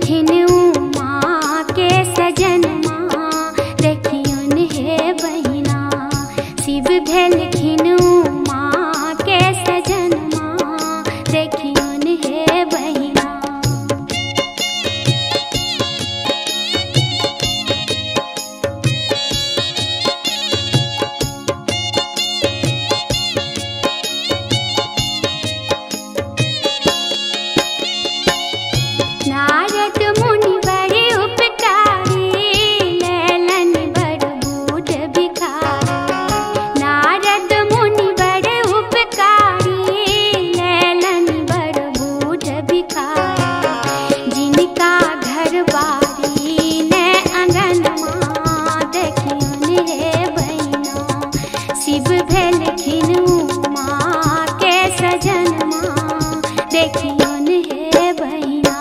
भेलखिन उमा के सजन माँ देखियन हे बहिना। शिव भेलखिन उमा के सजन माँ देखियन हे बहिना। नारद मुनि बड़े उपकारी लैलन बड़ बूढ़ भिखारी। नारद मुनि बड़े उपकारी लैलन बड़ बूढ़ भिखारी। जिनका घर बारी ने आंगन माँ देखियन हे बहिना। शिव भेलखिन उमा के सजन माँ देखियन हे बहिना।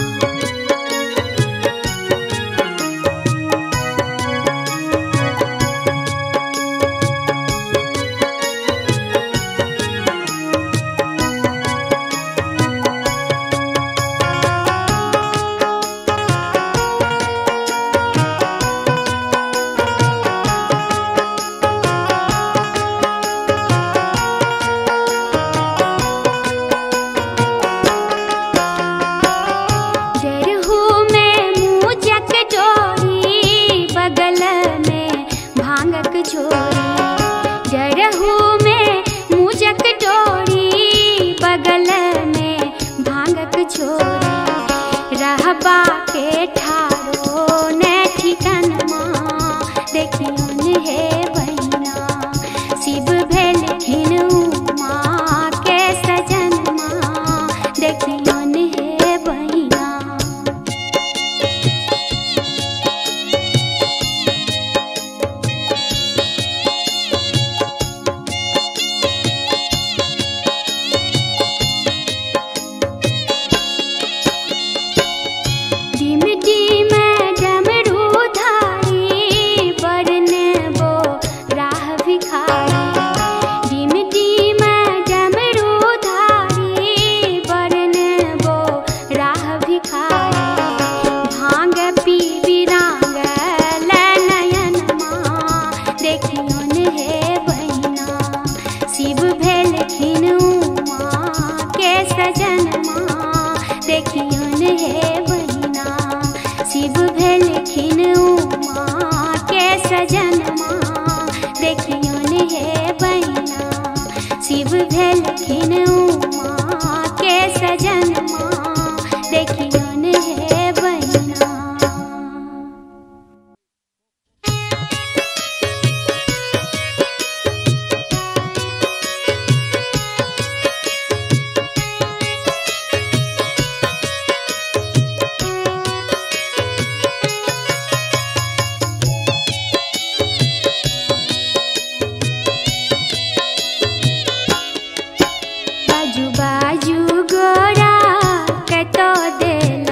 जरहू में मुजक डोरी बगल में भांगक छोरी। रहबा के ठारो ने ठिकन माँ देखियन हे बहिना। शिव भेलखिन उमा के सजन माँ देखियन हे बहिना। देखियन हे बहिना। शिव भेलखिन उमा के सजन माँ देखियन हे बहिना। शिव भेलखिन उमा के सजन माँ देखियन हे बहिना। बाजू बाजू गोरा कतो देल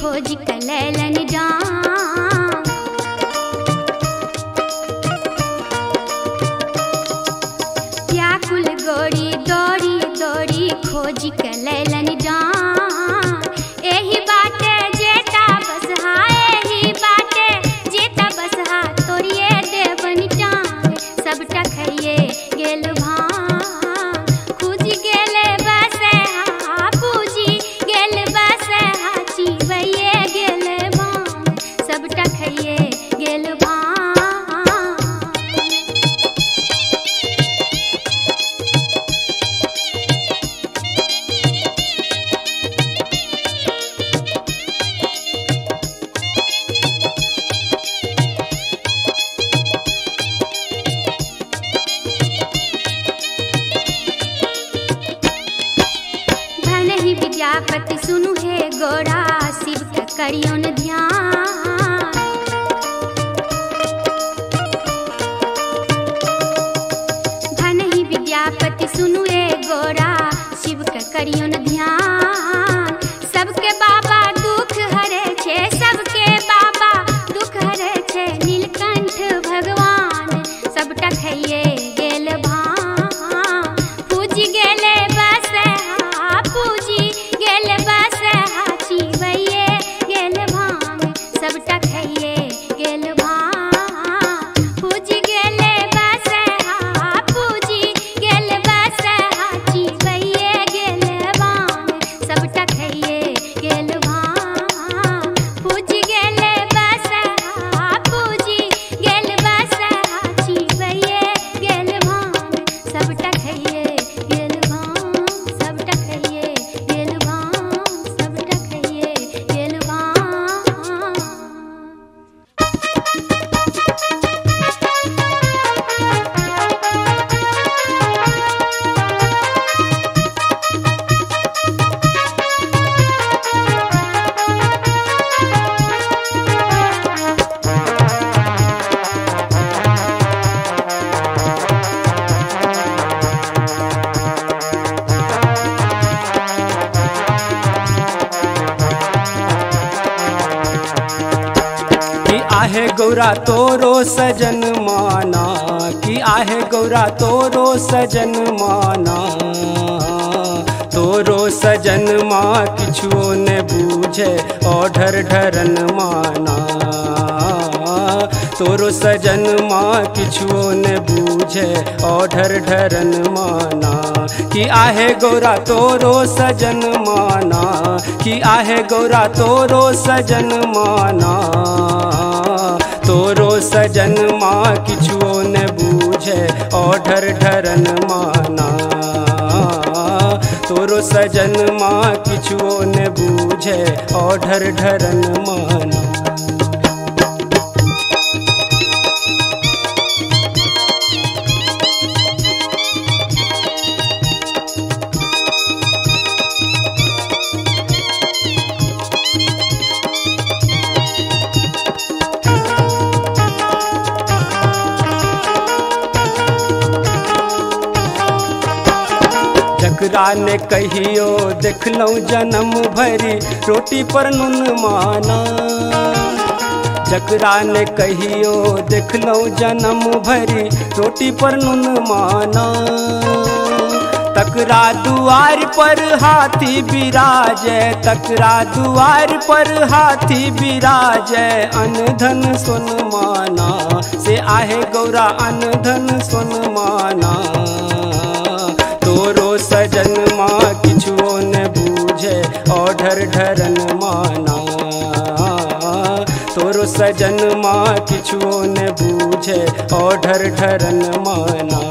खोज कलैलन डांग। व्याकुल गोरी दौड़ी दौड़ी खोज कलैलन डांग। एही बाटे जेता बसहा, एही बाटे जेता बसहा, तोरिए देवन टांग। सबटा खइए गेल भांग, खूजी गेले बसहा, पूजी गेल बसहा, चिबैये गेल भांग। सबटा खइए गेल भांग। धनहि विद्यापति सुनु हे गोरा, शिव के करियोन ध्यान। धनहि विद्यापति सुनु हे गोरा, शिव के करियोन ध्यान। सबके बाबा दुख हरे छे, सबके बाबा दुख हरे छे, नीलकंठ भगवान। सबटा खइए गेल भांग, पूजी गेले बसहा, पूजी गेल बसहा, चिबैये गेल भांग। सबटा खइए गेल भांग, पूजी गेले बसहा, पूजी गेल बसहा, चिबैये गेल भांग। सबटा खइए गेल भांग, पूजी गेले बसहा, पूजी गेल बसहा, चिबैये गेल भांग। सबटा खइए गेल भांग, सबटा खइए गेल भांग, सबटा खइए गेल भांग। कि आहे गौरा तोरो सजन माना, कि आहे गौरा तोरो सजन माना। तोरो सजन माँ किछुओ ने बूझे ओढ़र ढरन माना। तोरो सजन माँ किछुओ ने बूझे ओढ़र ढरन माना। कि आहे गौरा तोरो सजन माना, कि आहे गौरा तोरो सजन माना। तोरो सजन माँ किछुओ ने बूझे ओढ़र ढरन माना। तोरो सजन माँ किछुओ ने बूझे ओढ़र ढरन माना। जकरा ने कहियो देखलौं जन्म भरी रोटी पर नून माना। जकरा ने कहियो देखलौं जन्म भरी रोटी पर नून माना। तकरा दुआर पर हाथी बिराजे, तकरा दुआर पर हाथी बिराजे। अन्न धन सोन माना, से आहे गौरा अन्न धन सोन माना। तोरो सजन माँ किछुओ ने बूझे ओढ़र ढरन माना। तोरो सजन माँ किछुओ ने बूझे ओढ़र ढरन माना।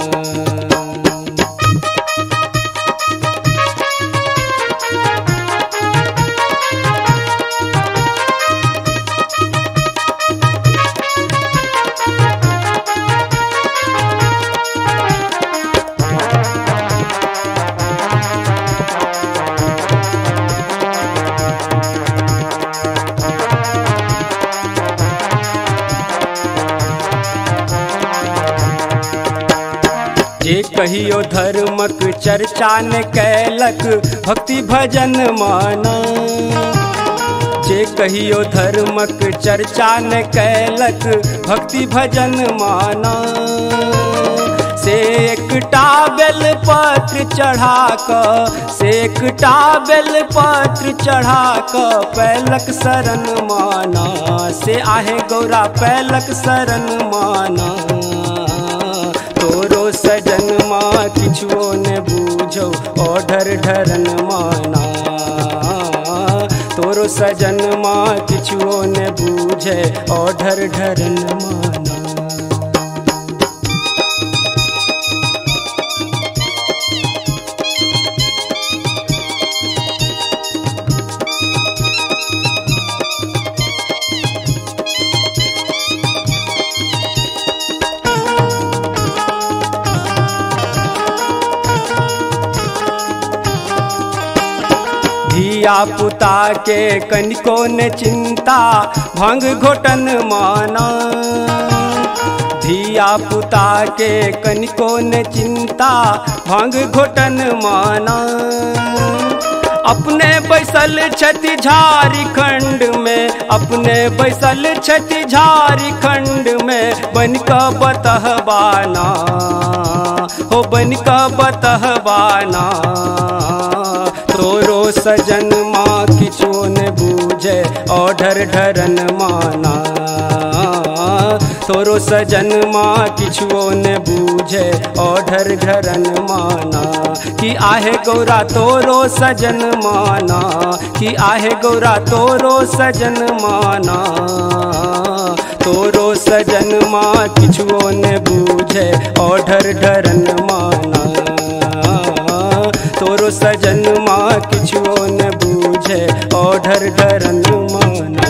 जे कहियो धर्मक चर्चा ने कैलक भक्ति भजन माना। जे कहियो धर्मक चर्चा न कैलक भक्ति भजन माना से एकटा बेल पत्र चढ़ा क से एकटा बेल पत्र चढ़ा क पैलक शरण माना से आहे गौरा पैलक शरण माना तोरो सजन माँ किछुओ ने बूझो ओढ़र ढरन माना तोरो सजन माँ किछुओ ने बूझे ओढ़र ढरन माना धिया पुता के कनिको ने चिंता भांग घोटन माना धिया पुता के कनिको ने चिंता भांग घोटन माना अपने बैसल छति झारखंड में अपने बैसल छति झारखंड में बनका बतहबाना हो बनका बतहबाना तोरो सजन माँ किछो ने बूझे ओढ़र ढरन माना तोरो सजन माँ किछुओ ने बूझे ओढ़र ढरन माना कि आहे गौरा तोरो सजन माना कि आहे गौरा तोरो सजन माना तोरो सजन माँ किछुओ ने बूझे ओढ़र ढरन माना तोरो सजन माँ किछुओ ने बूझे ओढ़र ढरन माना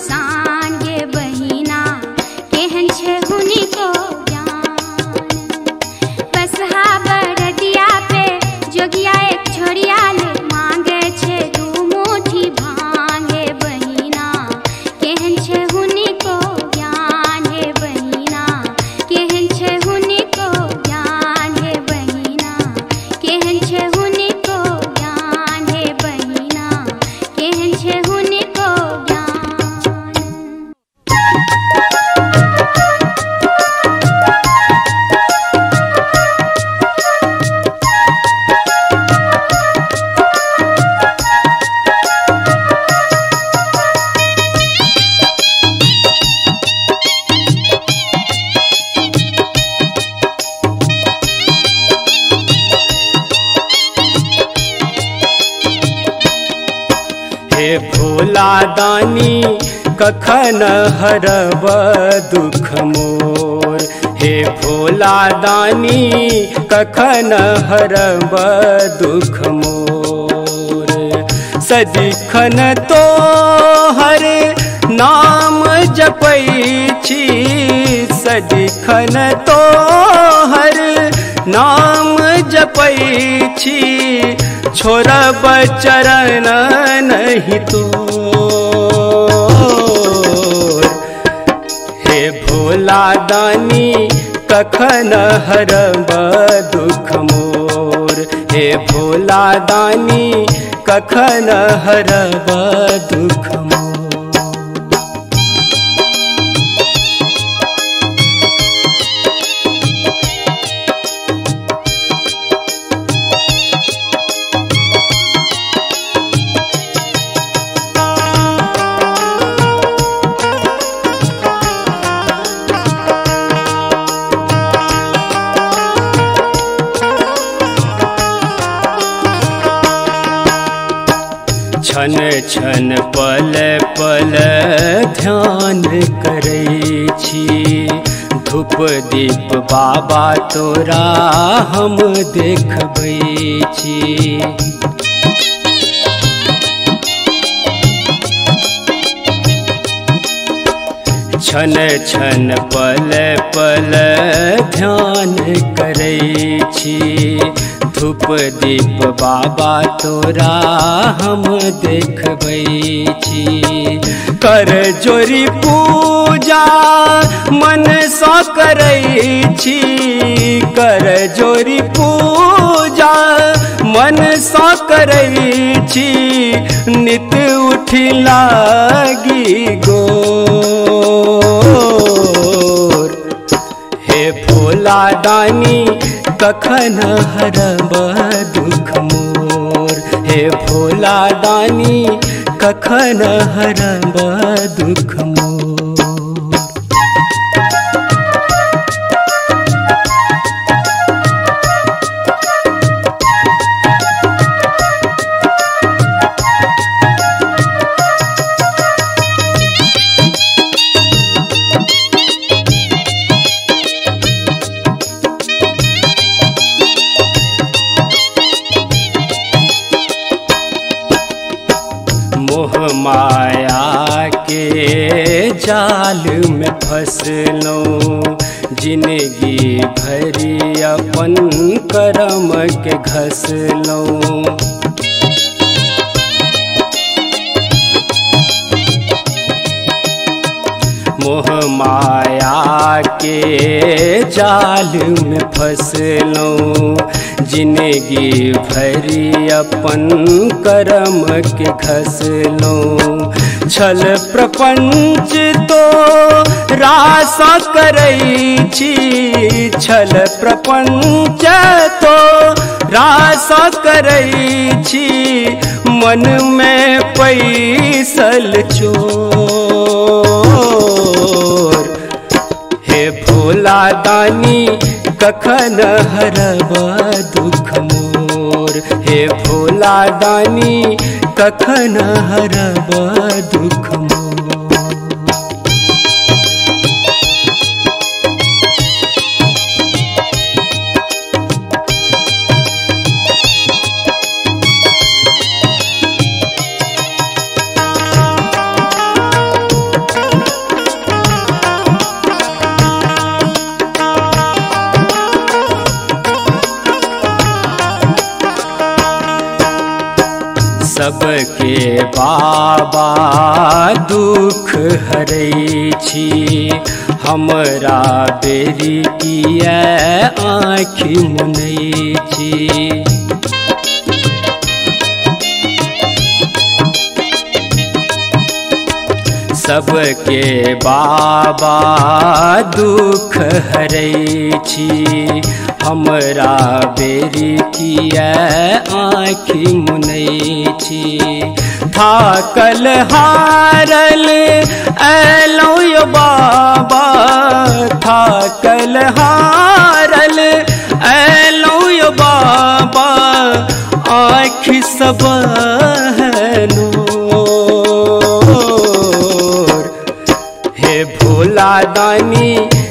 मसान गे बहिना केहन छे हुनी को ज्ञान। बसहा बरदिया पे जोगिया एक छोरिया ले मांगे छे दू मुट्ठी भांगे बहिना केहन छे हुनी को ज्ञान हे बहिना केहन छे हुनी को ज्ञान हे बहिना केहन छे हुनी को ज्ञान हे बहिना केहन छे हुनी को ज्ञान। हे भोला दानी कखन हरब दुख मोर। हे भोला दानी कखन हरब दुख मोर। सदिखन तो हर नाम जपै छी सदिखन तो हर नाम जपै छी छोड़ब चरण नहीं तोर। हे भोला दानी कखन हरब दुख मोर। हे भोला दानी कखन हरब दुख मोर। छन छन पल पल ध्यान करै छी धूप दीप बाबा तोरा हम देखबै छी। छन छन पल पल ध्यान करै छी धूप दीप बाबा तोरा हम देखबै छी। कर जोरी पूजा मन सँ करै छी कर जोरी पूजा मन सँ करै छी नित उठि लागी गोर। हे भोला दानी कखन हरब दुख मोर। हे भोला दानी कखन हरब दुख मोर। मोह माया के जाल में फंसलौं जिंदगी भरी अपन कर्म के घसलौं। मोह माया के जाल में फंसलौं जिंदगी भरी अपन कर्म के घसलौं। छल प्रपंच तो रास करै छी छल प्रपंच तो रास करै छी मन में पैसल चोर। हे भोला दानी कखन हरब दुख मोर। हे भोला दानी कखन हरब दुख मोर। सबके बाबा दुख हरै छी, हमरा बेरी किया आँखि मुनै छी। सबके बाबा दुख हरै छी, हमरा बेरी किया आँखि मुनै छी। थाकल हारल अयलौं यौ बाबा, थाकल हारल अयलौं यौ बाबा, आँखि सब भोला दानी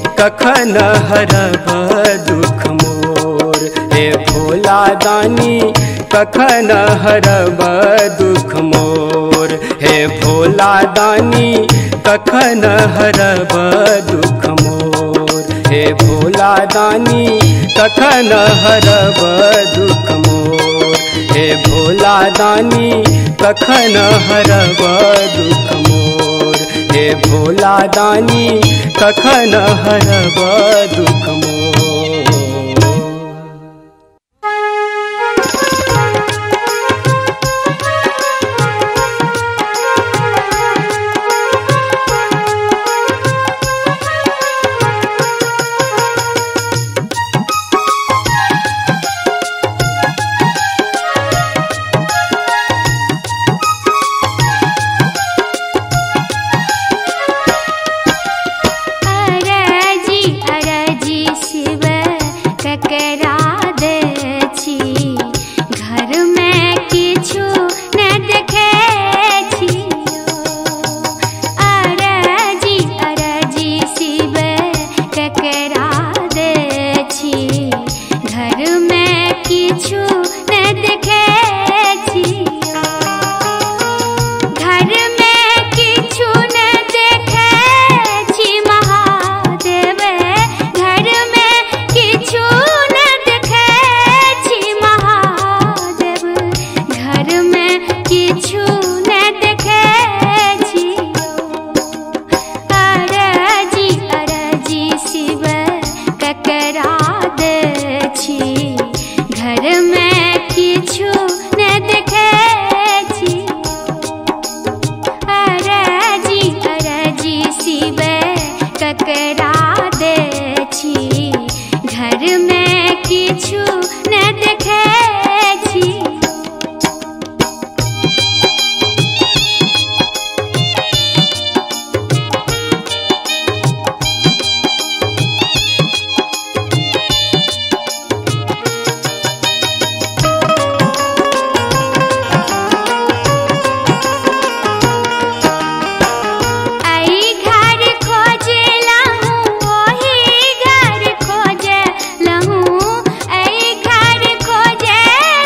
कखन हरब दुख मोर, हे भोला दानी कखन हरब दुख मोर, हे भोला दानी कखन हरब दुख मोर, हे भोला दानी कखन हरब दुख मोर, हे भोला दानी कखन हरब दुख मोर, हे भोला दानी कखन हरब दुख मोर।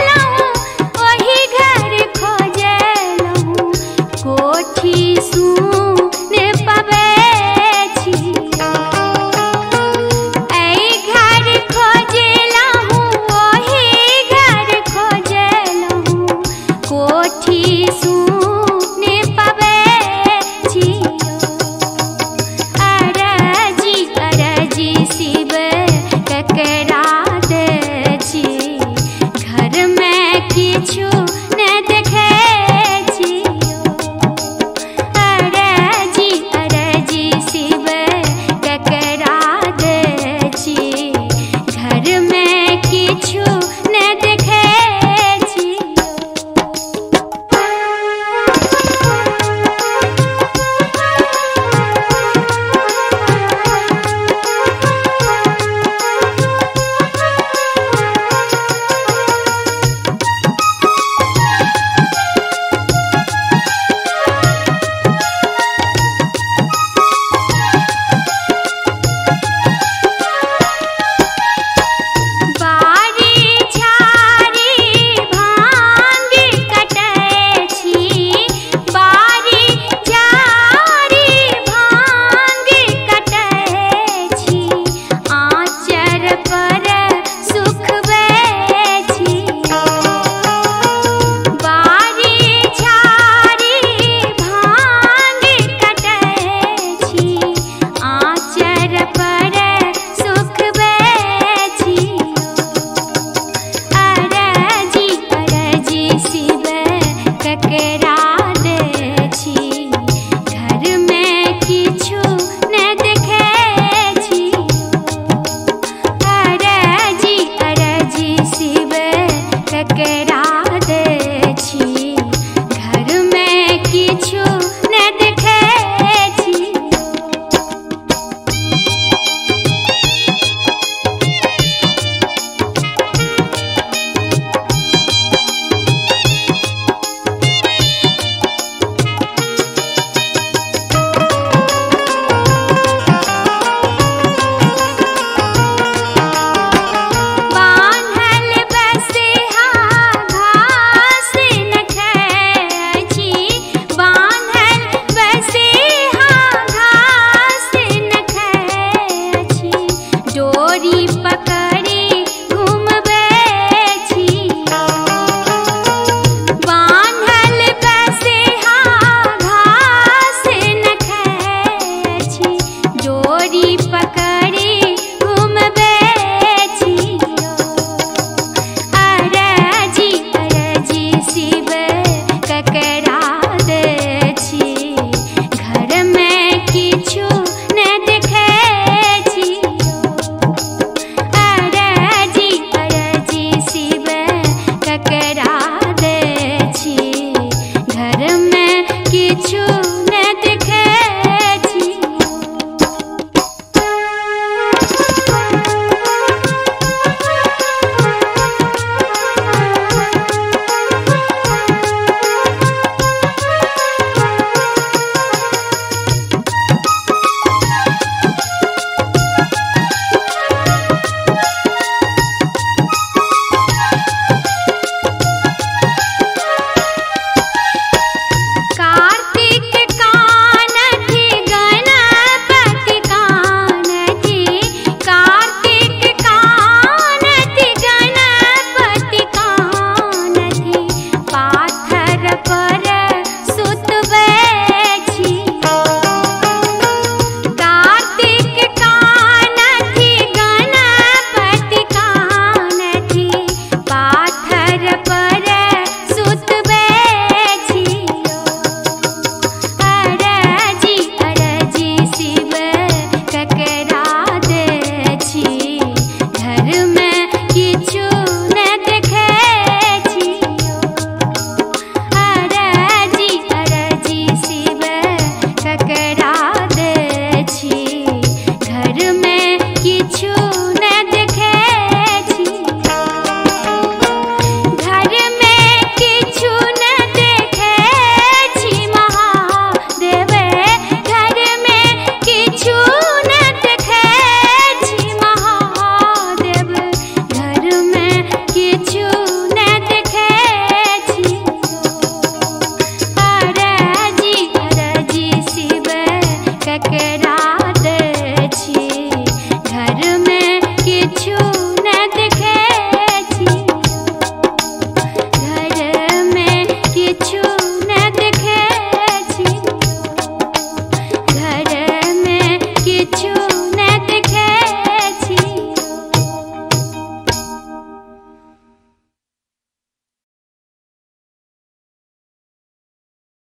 कोठी सु